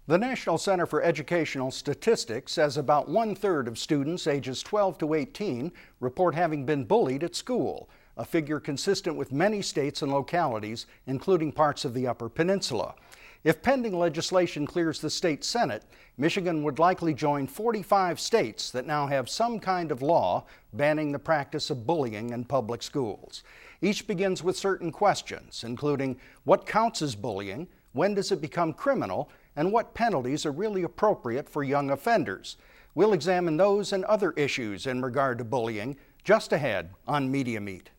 The National Center for Educational Statistics says about 1/3 of students ages 12 to 18 report having been bullied at school, a figure consistent with many states and localities, including parts of the Upper Peninsula. If pending legislation clears the state Senate, Michigan would likely join 45 states that now have some kind of law banning the practice of bullying in public schools. Each begins with certain questions, including what counts as bullying, when does it become criminal, and what penalties are really appropriate for young offenders. We'll examine those and other issues in regard to bullying just ahead on Media Meet.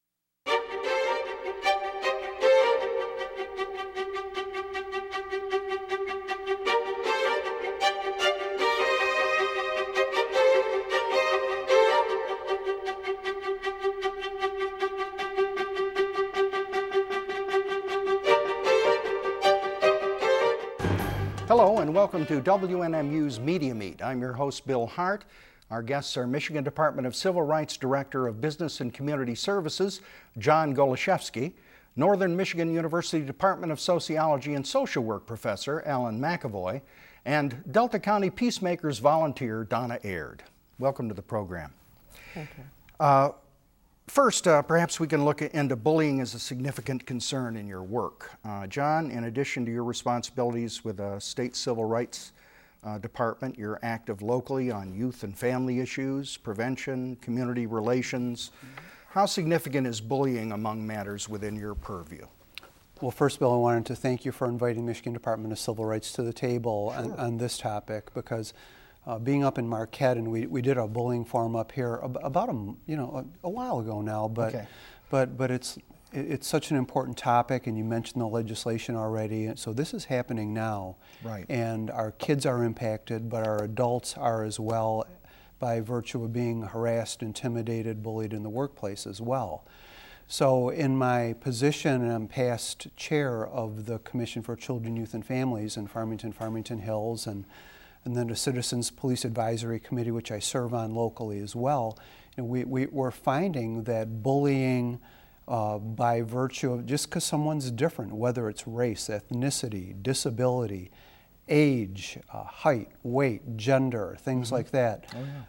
Hello and welcome to WNMU's Media Meet. I'm your host, Bill Hart. Our guests are Michigan Department of Civil Rights Director of Business and Community Services, John Goloszewski, Northern Michigan University Department of Sociology and Social Work Professor, Alan McAvoy, and Delta County Peacemakers volunteer, Donna Aird. Welcome to the program. Thank you. First, perhaps we can look into bullying as a significant concern in your work. John, in addition to your responsibilities with the State Civil Rights Department, you're active locally on youth and family issues, prevention, community relations. How significant is bullying among matters within your purview? Well, first, Bill, I wanted to thank you for inviting Michigan Department of Civil Rights to the table on this topic, because being up in Marquette, and we did a bullying forum up here about a while ago now, but it's such an important topic, and you mentioned the legislation already. So this is happening now, right? And our kids are impacted, but our adults are as well, by virtue of being harassed, intimidated, bullied in the workplace as well. So in my position, I'm past chair of the Commission for Children, Youth, and Families in Farmington Hills, and then the Citizens Police Advisory Committee, which I serve on locally as well. And we're finding that bullying by virtue of just because someone's different, whether it's race, ethnicity, disability, age, height, weight, gender, things like that,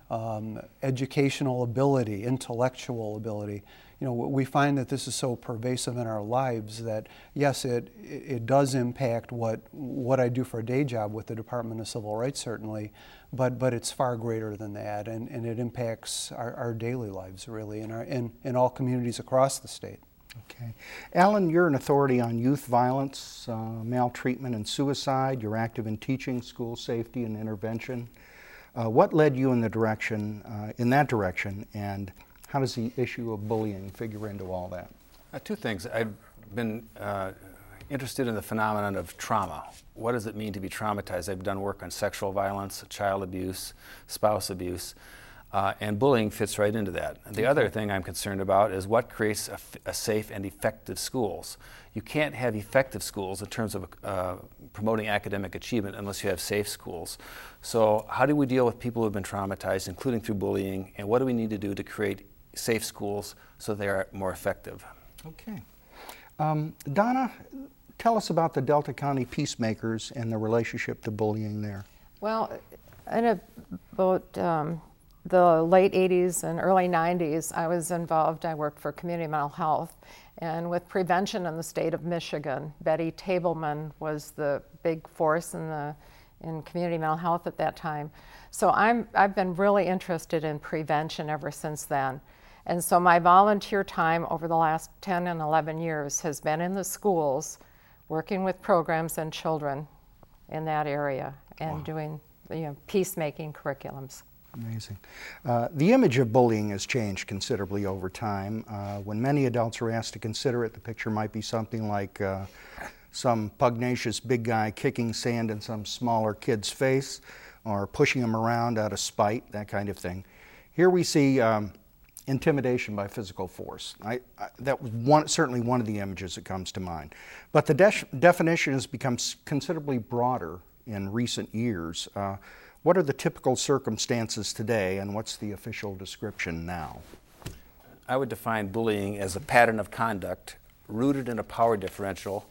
educational ability, intellectual ability, we find that this is so pervasive in our lives that, yes, it does impact what I do for a day job with the Department of Civil Rights, certainly, but it's far greater than that, and it impacts our daily lives, really, in all communities across the state. Okay. Alan, you're an authority on youth violence, maltreatment, and suicide. You're active in teaching, school safety, and intervention. What led you in that direction, and how does the issue of bullying figure into all that? Two things. I've been interested in the phenomenon of trauma. What does it mean to be traumatized? I've done work on sexual violence, child abuse, spouse abuse, and bullying fits right into that. And the other thing I'm concerned about is what creates a safe and effective schools. You can't have effective schools in terms of promoting academic achievement unless you have safe schools. So how do we deal with people who have been traumatized, including through bullying, and what do we need to do to create safe schools so they are more effective? Okay. Donna, tell us about the Delta County Peacemakers and the relationship to bullying there. Well, in about the late 80s and early 90s, I was involved. I worked for community mental health, and with prevention in the state of Michigan. Betty Tableman was the big force in community mental health at that time. So I've been really interested in prevention ever since then. And so my volunteer time over the last 10 and 11 years has been in the schools, working with programs and children in that area, and doing peacemaking curriculums. Amazing. The image of bullying has changed considerably over time. When many adults are asked to consider it, the picture might be something like some pugnacious big guy kicking sand in some smaller kid's face, or pushing him around out of spite, that kind of thing. Here we see intimidation by physical force. That was certainly one of the images that comes to mind. But the definition has become considerably broader in recent years. What are the typical circumstances today, and what's the official description now? I would define bullying as a pattern of conduct rooted in a power differential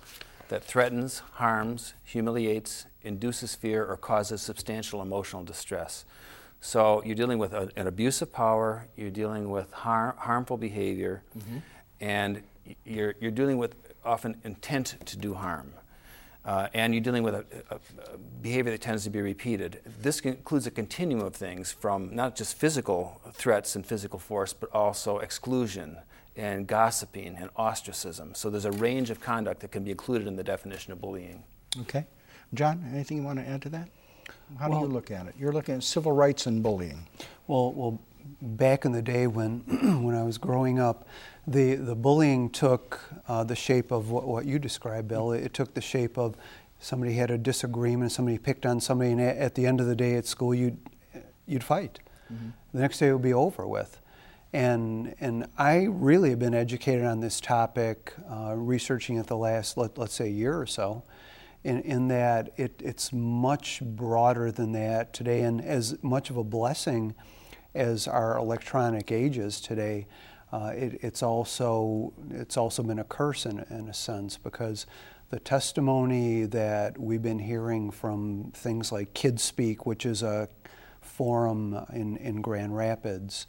that threatens, harms, humiliates, induces fear, or causes substantial emotional distress. So you're dealing with an abuse of power, you're dealing with harmful behavior, and you're dealing with often intent to do harm. And you're dealing with a behavior that tends to be repeated. This includes a continuum of things, from not just physical threats and physical force, but also exclusion and gossiping and ostracism. So there's a range of conduct that can be included in the definition of bullying. Okay. John, anything you want to add to that? How do you look at it? You're looking at civil rights and bullying. Well, back in the day when when I was growing up, the bullying took the shape of what you described, Bill. It took the shape of somebody had a disagreement, somebody picked on somebody, and at the end of the day at school you'd fight. The next day it would be over with. And I really have been educated on this topic, researching it the last, let's say, year or so, in that it's much broader than that today, and as much of a blessing as our electronic age is today, it's also been a curse in a sense, because the testimony that we've been hearing from things like Kids Speak, which is a forum in Grand Rapids,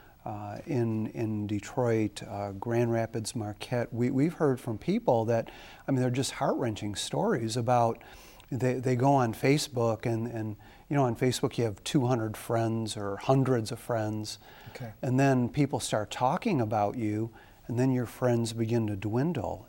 in Detroit, Grand Rapids, Marquette, we've heard from people that, I mean, they're just heart-wrenching stories about, they go on Facebook and you know, on Facebook you have 200 friends or hundreds of friends, and then people start talking about you, and then your friends begin to dwindle,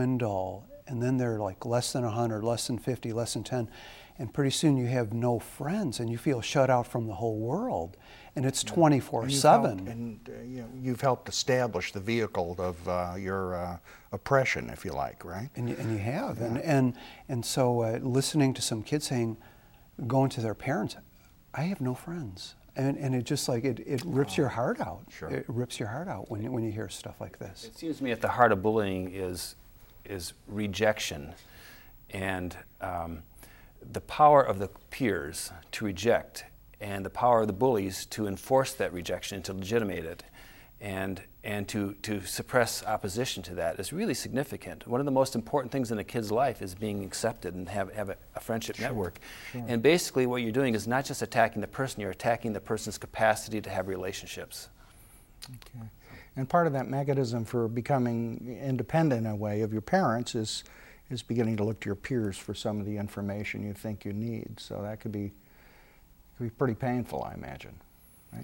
and then they're like less than 100, less than 50, less than 10, and pretty soon you have no friends and you feel shut out from the whole world. And it's 24/7. And you've helped establish the vehicle of your oppression, if you like, right? And you have. And so listening to some kids going to their parents, I have no friends. And it just like, it rips your heart out. Sure. It rips your heart out when you hear stuff like this. It seems to me at the heart of bullying is rejection, and the power of the peers to reject, and the power of the bullies to enforce that rejection, to legitimate it, and to suppress opposition to that is really significant. One of the most important things in a kid's life is being accepted and have a friendship network. And basically what you're doing is not just attacking the person, you're attacking the person's capacity to have relationships. Okay. And part of that mechanism for becoming independent in a way of your parents is beginning to look to your peers for some of the information you think you need. So that could be pretty painful, I imagine, right?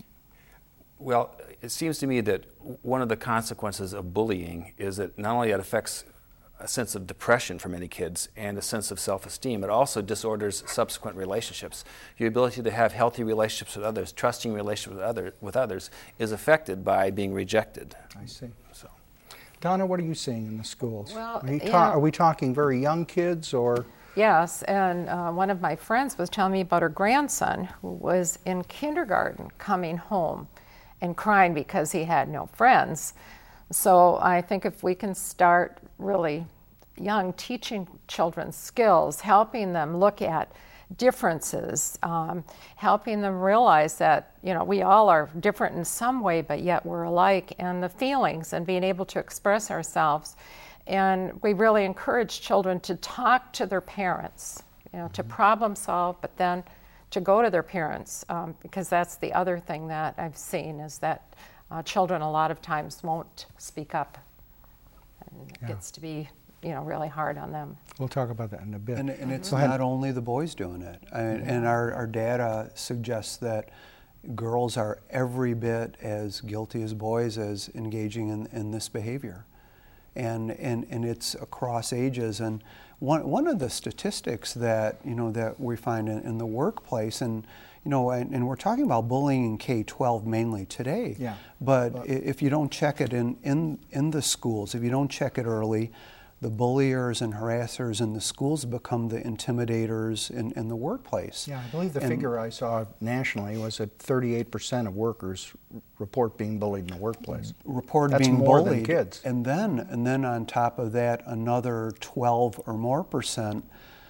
Well, it seems to me that one of the consequences of bullying is that not only it affects a sense of depression for many kids and a sense of self-esteem, it also disorders subsequent relationships. Your ability to have healthy relationships with others, trusting relationships with others, is affected by being rejected. I see. So, Donna, what are you seeing in the schools? Well, are we talking very young kids or? Yes, and one of my friends was telling me about her grandson who was in kindergarten coming home and crying because he had no friends. So I think if we can start really young, teaching children skills, helping them look at differences, helping them realize that, you know, we all are different in some way, but yet we're alike, and the feelings and being able to express ourselves. And we really encourage children to talk to their parents, you know, to problem solve, but then to go to their parents, because that's the other thing that I've seen is that children a lot of times won't speak up. And it gets to be, you know, really hard on them. We'll talk about that in a bit. And it's not only the boys doing it. And our data suggests that girls are every bit as guilty as boys as engaging in this behavior. And it's across ages. And one of the statistics that, you know, that we find in the workplace, and you know, and we're talking about bullying in K-12 mainly today. Yeah. But if you don't check it in the schools, if you don't check it early, the bulliers and harassers in the schools become the intimidators in the workplace. Yeah, I believe the figure I saw nationally was that 38% of workers report being bullied in the workplace. Report being bullied. That's more than kids. And then on top of that, another 12 or more percent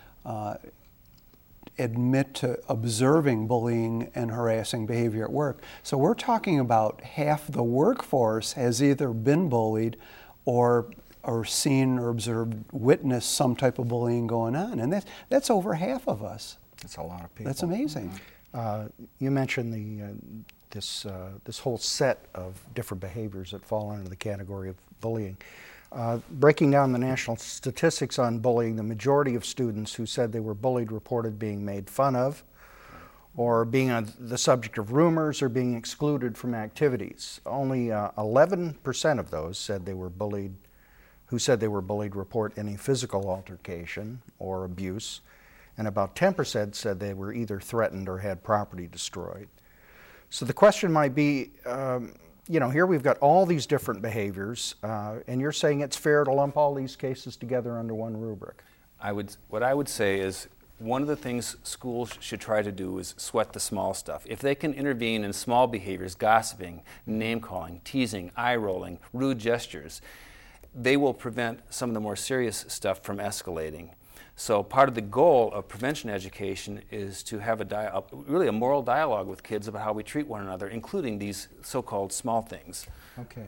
admit to observing bullying and harassing behavior at work. So we're talking about half the workforce has either been bullied or or seen or observed, witnessed some type of bullying going on, and that's over half of us. That's a lot of people. That's amazing. You mentioned this whole set of different behaviors that fall under the category of bullying. Breaking down the national statistics on bullying, the majority of students who said they were bullied reported being made fun of, or being the subject of rumors, or being excluded from activities. Only 11% of those said they were bullied, who said they were bullied, report any physical altercation or abuse, and about 10% said they were either threatened or had property destroyed. So the question might be, here we've got all these different behaviors, and you're saying it's fair to lump all these cases together under one rubric. What I would say is, one of the things schools should try to do is sweat the small stuff. If they can intervene in small behaviors, gossiping, name-calling, teasing, eye-rolling, rude gestures, they will prevent some of the more serious stuff from escalating. So part of the goal of prevention education is to have really a moral dialogue with kids about how we treat one another, including these so-called small things. Okay.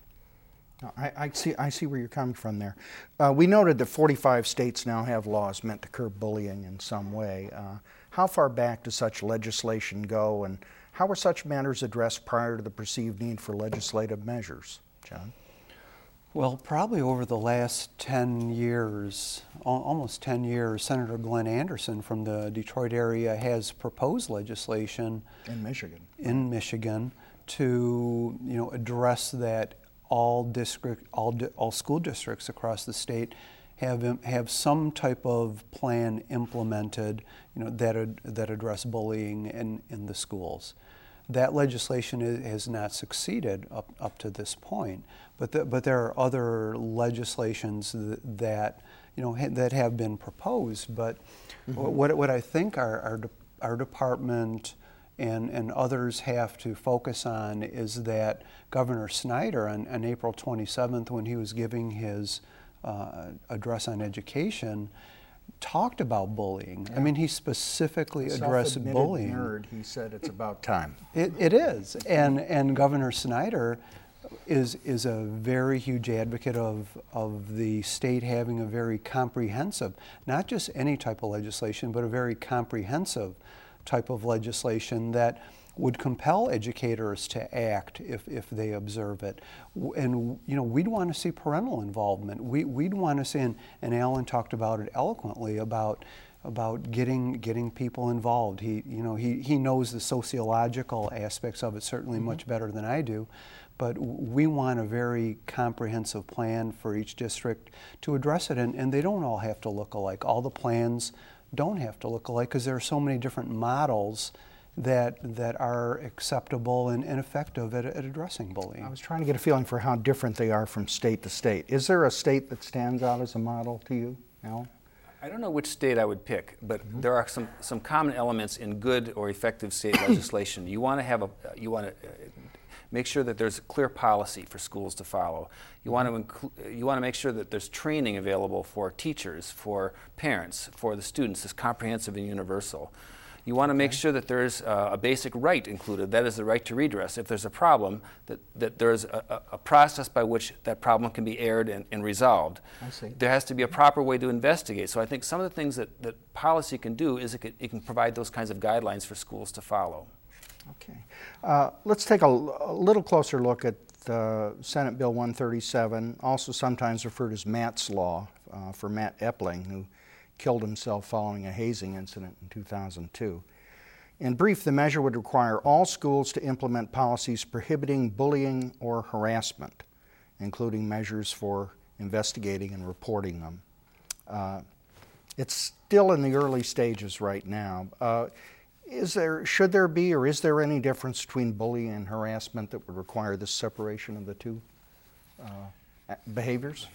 I see where you're coming from there. We noted that 45 states now have laws meant to curb bullying in some way. How far back does such legislation go, and how were such matters addressed prior to the perceived need for legislative measures? John? Well, probably over the last 10 years, almost 10 years, Senator Glenn Anderson from the Detroit area has proposed legislation in Michigan to address that all school districts across the state have some type of plan implemented, that address bullying in the schools. That legislation has not succeeded up to this point, but there are other legislations that have been proposed. But what I think our department and others have to focus on is that Governor Snyder on April 27th, when he was giving his address on education, talked about bullying. Yeah. I mean, he specifically addressed bullying. Nerd, he said it's about time. It is, and Governor Snyder is a very huge advocate of the state having a very comprehensive, not just any type of legislation, but a very comprehensive type of legislation that would compel educators to act if they observe it. And we'd want to see parental involvement. We'd want to see, and Alan talked about it eloquently, about getting people involved. He knows the sociological aspects of it certainly much better than I do, but we want a very comprehensive plan for each district to address it, and they don't all have to look alike. All the plans don't have to look alike because there are so many different models that are acceptable and effective at addressing bullying. I was trying to get a feeling for how different they are from state to state. Is there a state that stands out as a model to you, Alan? I don't know which state I would pick, but there are some common elements in good or effective state legislation. You want to make sure that there's a clear policy for schools to follow. You want to make sure that there's training available for teachers, for parents, for the students, that's comprehensive and universal. You want to make sure that there's a basic right included, that is the right to redress. If there's a problem, that there's a process by which that problem can be aired and resolved. I see. There has to be a proper way to investigate. So I think some of the things that policy can do is it can provide those kinds of guidelines for schools to follow. Okay. Let's take a little closer look at Senate Bill 137, also sometimes referred as Matt's Law, for Matt Epling, who killed himself following a hazing incident in 2002. In brief, the measure would require all schools to implement policies prohibiting bullying or harassment, including measures for investigating and reporting them. It's still in the early stages right now. Should there be, or is there any difference between bullying and harassment that would require this separation of the two behaviors?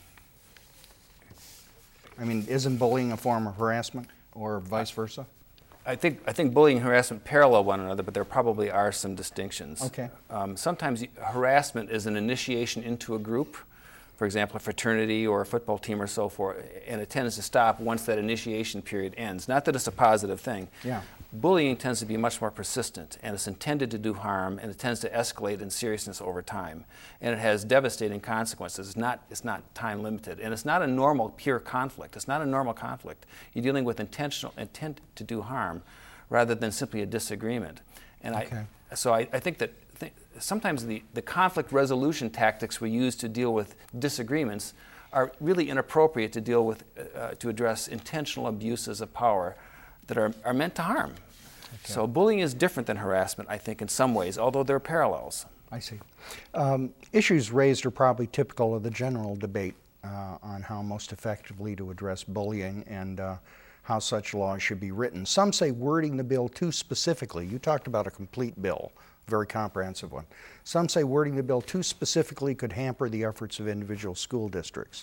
I mean, isn't bullying a form of harassment, or vice versa? I think bullying and harassment parallel one another, but there probably are some distinctions. Okay. Sometimes harassment is an initiation into a group, for example, a fraternity or a football team or so forth, and it tends to stop once that initiation period ends. Not that it's a positive thing. Yeah. Bullying tends to be much more persistent, and it's intended to do harm, and it tends to escalate in seriousness over time. And it has devastating consequences. It's not time limited, and it's not a normal pure conflict. It's not a normal conflict. You're dealing with intentional intent to do harm rather than simply a disagreement. And okay. I think that sometimes the conflict resolution tactics we use to deal with disagreements are really inappropriate to deal with, to address intentional abuses of power that are meant to harm. Okay. So bullying is different than harassment, I think, in some ways, although there are parallels. I see. Issues raised are probably typical of the general debate on how most effectively to address bullying and how such laws should be written. Some say wording the bill too specifically. You talked about a complete bill, a very comprehensive one. Some say wording the bill too specifically could hamper the efforts of individual school districts.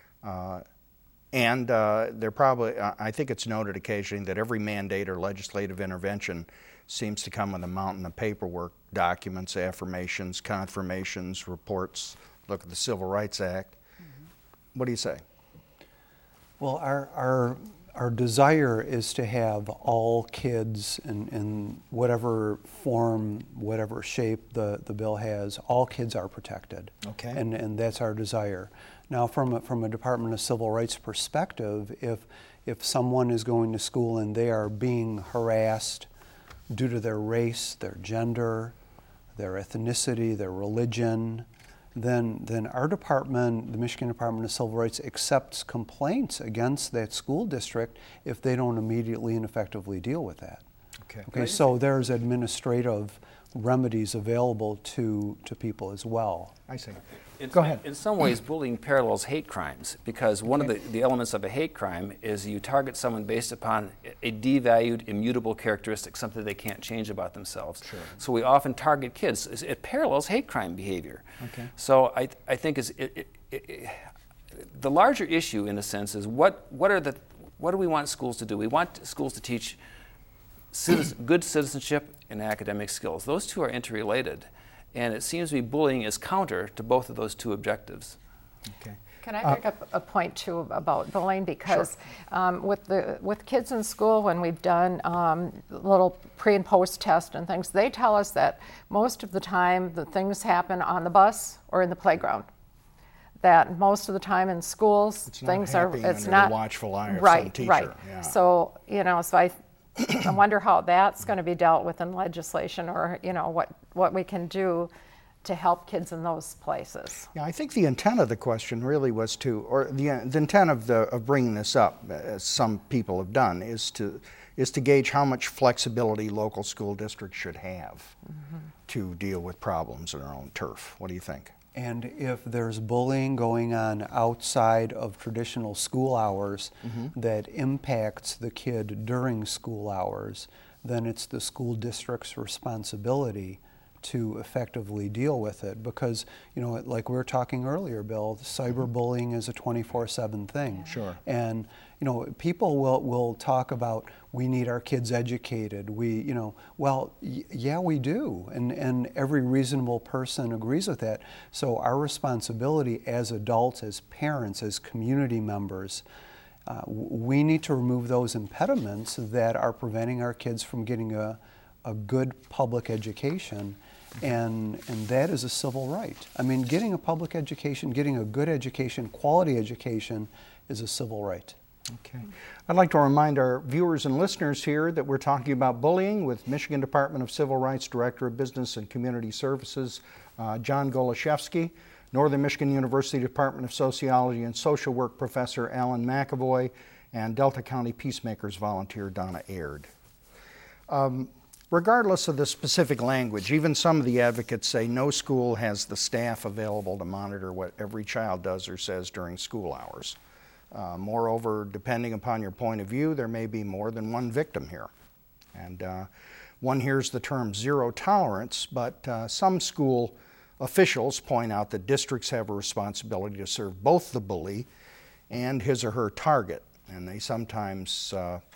And they're probably, I think it's noted occasionally that every mandate or legislative intervention seems to come with a mountain of paperwork, documents, affirmations, confirmations, reports. Look at the Civil Rights Act. Mm-hmm. What do you say? Well, our desire is to have all kids in whatever form, whatever shape the bill has, all kids are protected. Okay. And that's our desire. Now, from a Department of Civil Rights perspective, if someone is going to school and they are being harassed due to their race, their gender, their ethnicity, their religion, then our department, the Michigan Department of Civil Rights, accepts complaints against that school district if they don't immediately and effectively deal with that. Okay, so there's administrative remedies available to people as well. I see. Go ahead. In some ways, bullying parallels hate crimes because one of the elements of a hate crime is you target someone based upon a devalued, immutable characteristic, something they can't change about themselves. Sure. So we often target kids. It parallels hate crime behavior. Okay. So I think the larger issue, in a sense, is what do we want schools to do? We want schools to teach good citizenship and academic skills. Those two are interrelated. And it seems to me bullying is counter to both of those two objectives. Okay. Can I bring up a point too about bullying? Because sure. With kids in school, when we've done little pre and post tests and things, they tell us that most of the time the things happen on the bus or in the playground. That most of the time in schools, things are it's not the watchful eye of right, some teacher. Right. Yeah. So I wonder how that's going to be dealt with in legislation, or what we can do to help kids in those places. Yeah, I think the intent of the question really was the intent of bringing this up, as some people have done, is to gauge how much flexibility local school districts should have to deal with problems on their own turf. What do you think? And if there's bullying going on outside of traditional school hours that impacts the kid during school hours, then it's the school district's responsibility to effectively deal with it. Because, like we were talking earlier, Bill, cyberbullying is a 24/7 thing. Sure. And, people will talk about, we need our kids educated. Yeah, we do. And every reasonable person agrees with that. So our responsibility as adults, as parents, as community members, we need to remove those impediments that are preventing our kids from getting a good public education. And that is a civil right. I mean, getting a public education, getting a good education, quality education is a civil right. Okay. I'd like to remind our viewers and listeners here that we're talking about bullying with Michigan Department of Civil Rights Director of Business and Community Services, John Goloszewski, Northern Michigan University Department of Sociology and Social Work Professor Alan McAvoy, and Delta County Peacemakers volunteer Donna Aird. Regardless of the specific language, even some of the advocates say no school has the staff available to monitor what every child does or says during school hours. Moreover, depending upon your point of view, there may be more than one victim here. And one hears the term zero tolerance, but some school officials point out that districts have a responsibility to serve both the bully and his or her target. And they sometimes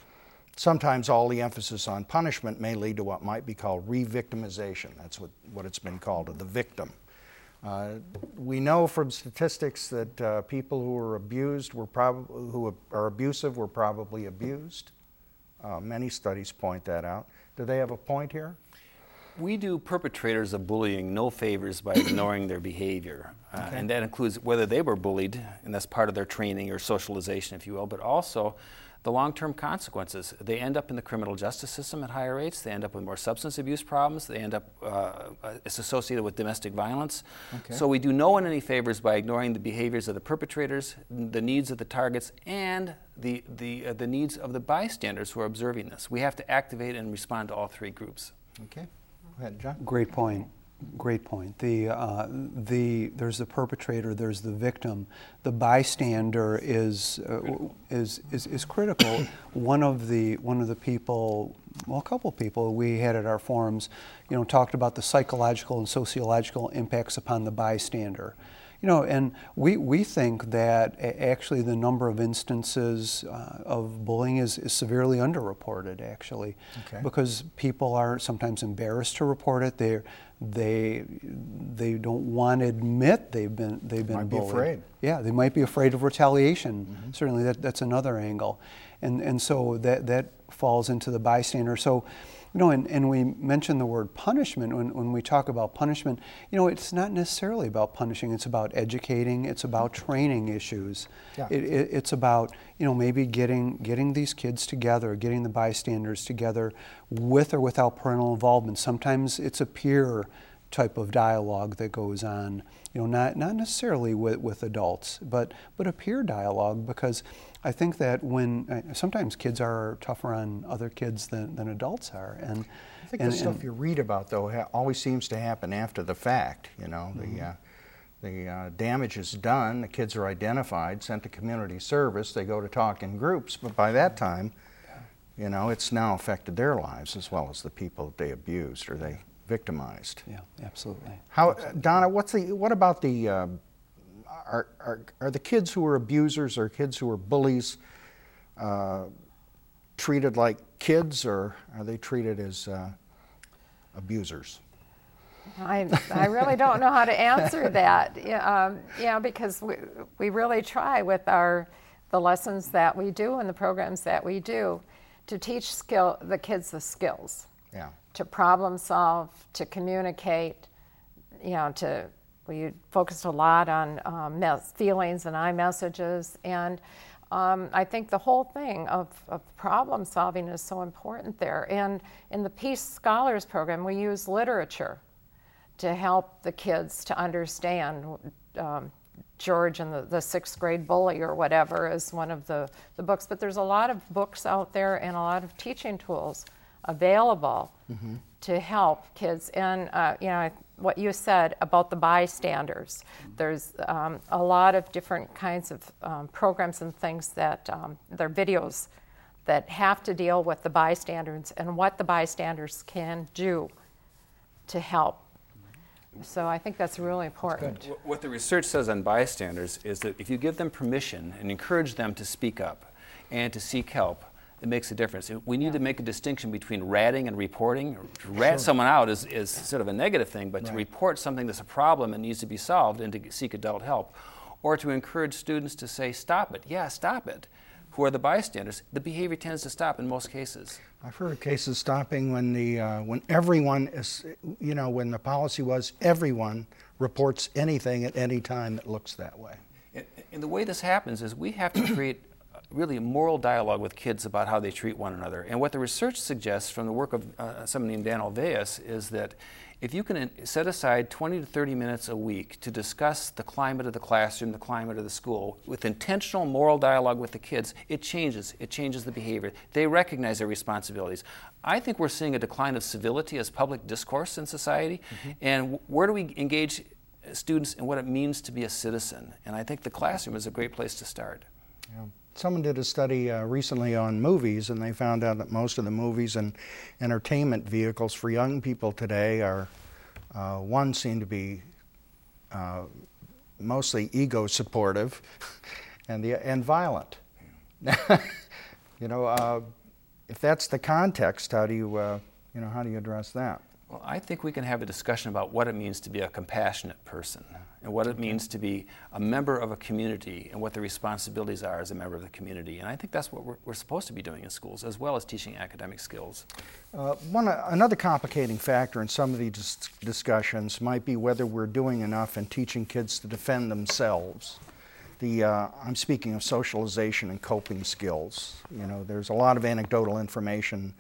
all the emphasis on punishment may lead to what might be called re-victimization. That's what it's been called, of the victim. We know from statistics that people who are abused who are abusive were probably abused. Many studies point that out. Do they have a point here? We do perpetrators of bullying no favors by ignoring their behavior. And that includes whether they were bullied, and that's part of their training or socialization, if you will, but also the long-term consequences. They end up in the criminal justice system at higher rates. They end up with more substance abuse problems. They end up, it's associated with domestic violence. Okay. So we do no one any favors by ignoring the behaviors of the perpetrators, the needs of the targets, and the needs of the bystanders who are observing this. We have to activate and respond to all three groups. Okay. Go ahead, John. Great point. Great point. There's the perpetrator, there's the victim. The bystander is critical. One of the people, well, a couple of people we had at our forums, talked about the psychological and sociological impacts upon the bystander. And we think that actually the number of instances of bullying is severely underreported, actually, because people are sometimes embarrassed to report it. They don't want to admit they've been bullied. Might be afraid. Yeah, they might be afraid of retaliation. Mm-hmm. Certainly, that's another angle, and so that falls into the bystander. So. And we mention the word punishment. When we talk about punishment, it's not necessarily about punishing. It's about educating. It's about training issues. Yeah. It's about, maybe getting these kids together, getting the bystanders together with or without parental involvement. Sometimes it's a peer type of dialogue that goes on, not necessarily with adults, but a peer dialogue, because I think that sometimes kids are tougher on other kids than adults are. And I think the stuff you read about, though, always seems to happen after the fact. Mm-hmm. The damage is done, the kids are identified, sent to community service, they go to talk in groups, but by that time, it's now affected their lives as well as the people that they abused or they victimized. Yeah, absolutely. Donna, what about the are the kids who are abusers or kids who are bullies treated like kids, or are they treated as abusers? I really don't know how to answer that. Because we really try with the lessons that we do and the programs that we do to teach the kids the skills. Yeah. To problem solve, to communicate, we focused a lot on feelings and iMessages, and I think the whole thing of problem solving is so important there. And in the Peace Scholars Program, we use literature to help the kids to understand. George and the sixth grade bully or whatever is one of the books, but there's a lot of books out there and a lot of teaching tools available mm-hmm. to help kids. And what you said about the bystanders, there's a lot of different kinds of programs and things that they're videos that have to deal with the bystanders and what the bystanders can do to help. So I think that's really important. What the research says on bystanders is that if you give them permission and encourage them to speak up and to seek help, it makes a difference. We need to make a distinction between ratting and reporting. To rat someone out is sort of a negative thing, but to report something that's a problem and needs to be solved and to seek adult help, or to encourage students to say, stop it. Yeah, stop it. Who are the bystanders? The behavior tends to stop in most cases. I've heard of cases stopping when everyone is, when the policy was everyone reports anything at any time that looks that way. And the way this happens is we have to create really a moral dialogue with kids about how they treat one another. And what the research suggests from the work of someone named Dan Alveus is that if you can set aside 20 to 30 minutes a week to discuss the climate of the classroom, the climate of the school, with intentional moral dialogue with the kids, it changes the behavior. They recognize their responsibilities. I think we're seeing a decline of civility as public discourse in society. Mm-hmm. And where do we engage students in what it means to be a citizen? And I think the classroom is a great place to start. Yeah. Someone did a study recently on movies, and they found out that most of the movies and entertainment vehicles for young people today are, one, seem to be mostly ego-supportive and violent. If that's the context, how do you address that? Well, I think we can have a discussion about what it means to be a compassionate person and what it means to be a member of a community and what the responsibilities are as a member of the community. And I think that's what we're supposed to be doing in schools, as well as teaching academic skills. Another complicating factor in some of these discussions might be whether we're doing enough in teaching kids to defend themselves. I'm speaking of socialization and coping skills. You know, there's a lot of anecdotal information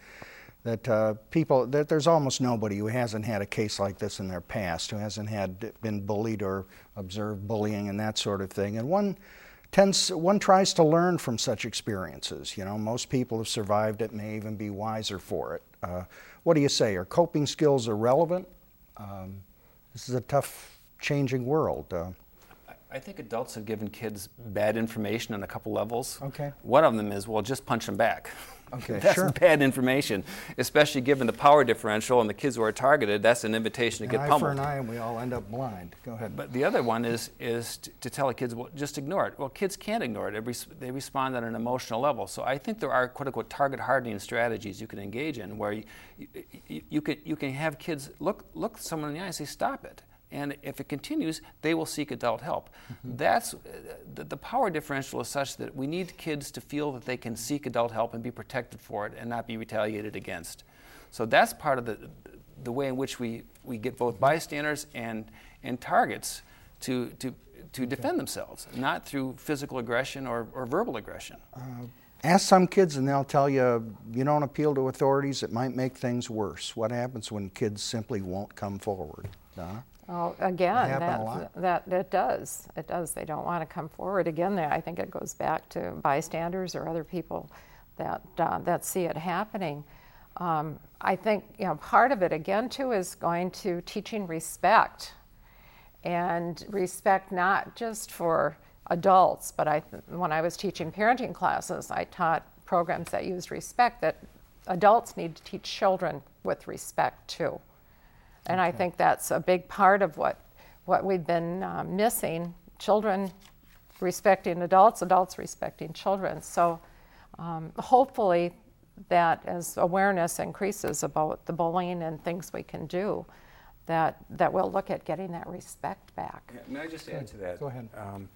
that there's almost nobody who hasn't had a case like this in their past, who hasn't been bullied or observed bullying and that sort of thing. And one tries to learn from such experiences. You know, most people have survived it, may even be wiser for it. What do you say? Are coping skills irrelevant? This is a tough, changing world. I think adults have given kids bad information on a couple levels. Okay. One of them is, well, just punch them back. Okay, that's sure. Bad information, especially given the power differential and the kids who are targeted. That's an invitation to get pummeled. Eye for an eye, and we all end up blind. Go ahead. But the other one is to tell the kids, well, just ignore it. Well, kids can't ignore it. They respond on an emotional level. So I think there are quote-unquote target hardening strategies you can engage in, where you can have kids look someone in the eye and say, stop it. And if it continues, they will seek adult help. Mm-hmm. That's the power differential is such that we need kids to feel that they can seek adult help and be protected for it and not be retaliated against. So that's part of the way in which we get both bystanders and targets to defend themselves, not through physical aggression or verbal aggression. Ask some kids and they'll tell you, you don't appeal to authorities, it might make things worse. What happens when kids simply won't come forward? Donna? Well, again, that it does. It does. They don't want to come forward. Again, I think it goes back to bystanders or other people that see it happening. I think part of it again too is going to teaching respect, and respect not just for adults, but when I was teaching parenting classes, I taught programs that used respect. That adults need to teach children with respect too. And I think that's a big part of what we've been missing, children respecting adults, adults respecting children. So hopefully that as awareness increases about the bullying and things we can do, that we'll look at getting that respect back. Yeah, may I just add to that? Go ahead.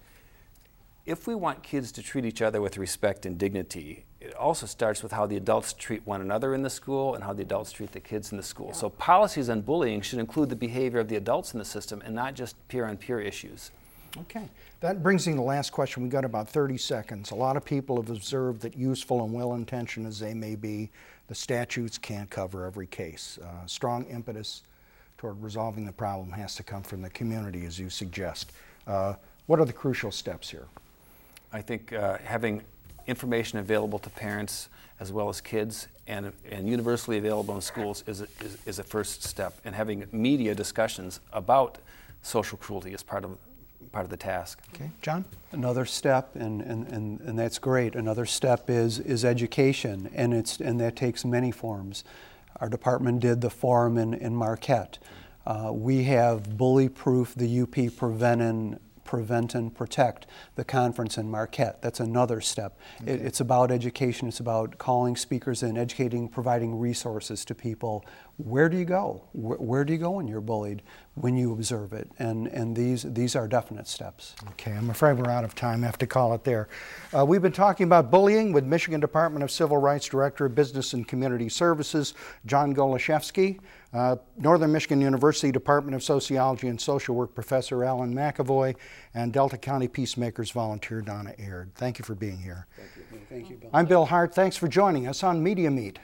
If we want kids to treat each other with respect and dignity, it also starts with how the adults treat one another in the school and how the adults treat the kids in the school. Yeah. So policies on bullying should include the behavior of the adults in the system and not just peer-on-peer issues. Okay. That brings me to the last question. We've got about 30 seconds. A lot of people have observed that useful and well-intentioned as they may be, the statutes can't cover every case. Strong impetus toward resolving the problem has to come from the community, as you suggest. What are the crucial steps here? I think having information available to parents as well as kids and universally available in schools is a first step, and having media discussions about social cruelty is part of the task. Okay, John? Another step, and that's great. Another step is education, and that takes many forms. Our department did the forum in Marquette. We have Bully Proof, the UP Prevent and Protect, the conference in Marquette. That's another step. Okay. It's about education. It's about calling speakers in, educating, providing resources to people. Where do you go? Where do you go when you're bullied, when you observe it? And these are definite steps. Okay, I'm afraid we're out of time. I have to call it there. We've been talking about bullying with Michigan Department of Civil Rights Director of Business and Community Services, John Goloszewski, Northern Michigan University Department of Sociology and Social Work Professor Alan McAvoy, and Delta County Peacemakers volunteer Donna Aird. Thank you for being here. Thank you. Thank you, Bill. I'm Bill Hart. Thanks for joining us on Media Meet.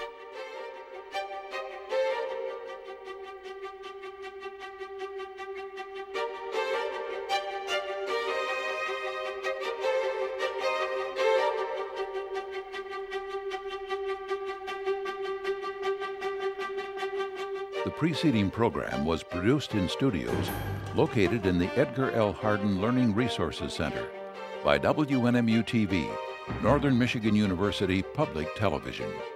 The preceding program was produced in studios located in the Edgar L. Hardin Learning Resources Center by WNMU-TV, Northern Michigan University Public Television.